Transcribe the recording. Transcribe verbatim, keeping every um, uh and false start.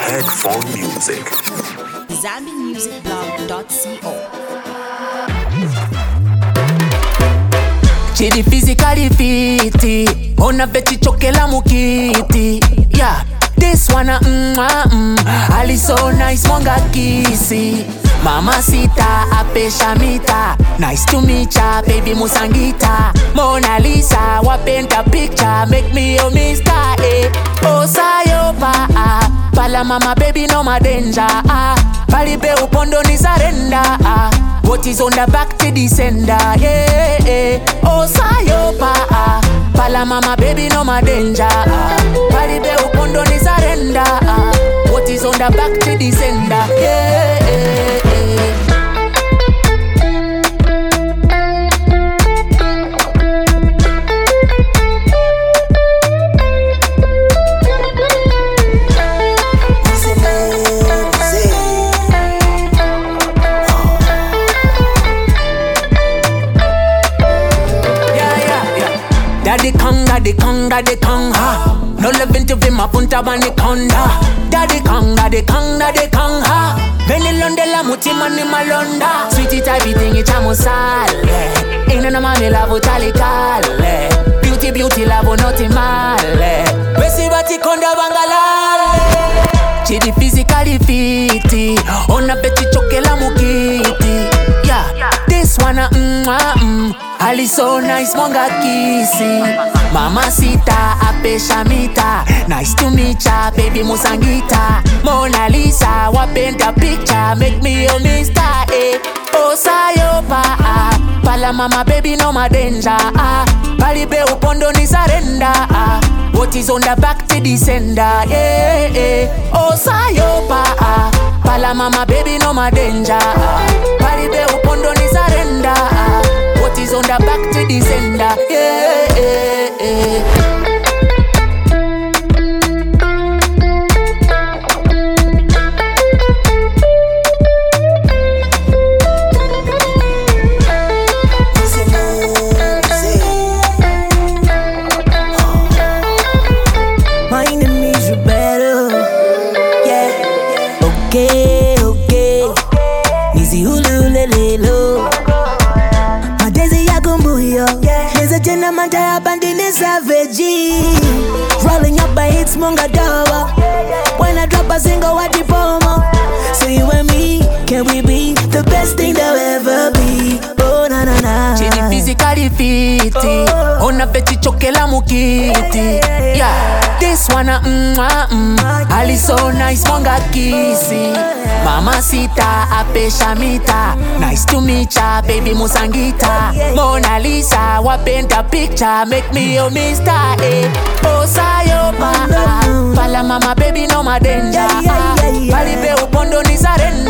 Headphone Music. zambi music blog dot co. Chidi physically fiti, ona veti chokela mukiti. Yeah, this one a mm mm, Ali so nice monga kisi. Mama sita apesha mita, nice to meet ya, baby musangita. Mona Lisa wapenda picture, make me your mister eh. Oh sayopa ah, pala mama baby no ma danger ah. Palibe upondo ni surrender ah. What is on the back to the sender, yeah, yeah. Oh sayopa ah, pala mama baby no ma danger ah. Palibe upondo ni surrender ah. What is on the back to the sender, yeah, yeah, yeah. Daddy Kong, Daddy Kong, Daddy Kong, ha. No loving to be my punta bani konda. Daddy Kong, Daddy Kong, Daddy Kong, ha. Beni londe la muti mani malonda. Sweetie type thing itamo sale. Ina na mami lavo tali kale. Beauty beauty lavo noti male. Besi bati konda bangalale. Chidi physically fiti, ona beti chokela mukiti. Yeah, this one a mm mm. Ali so nice monga kisi. Mama sita apesha mita, nice to meet ya, baby musangita. Mona Lisa wapenda picture, make me your mister eh. Oh sayopa ah, pala mama baby no ma danger ah. Palibe upondo ni surrender ah. What is on the back to the sender, yeah, yeah. Oh sayopa ah, pala mama baby no ma danger ah. Palibe upondo ni surrender ah. What is on the back to the sender, yeah, yeah, yeah. My enemies are better, yeah. Okay, okay. Nizi hulu hule lelo. Madezi ya gumbuyo, neza jena manta ya bandini savage. Rolling up my hits monga dawa. When I drop a single what the promo. So you and me, can we be the best thing that will ever be? Oh na na na. Chidi physically fiti, ona veti chokela mukiti. Yeah, this one a mm mm, Ali so nice monga kisi. Mama sita apesha mita, nice to meet ya, baby musangita. Mona Lisa wapenda picture, make me your mister eh. Oh sayopa ah, pala mama baby no ma danger ah. Palibe upondo ni surrender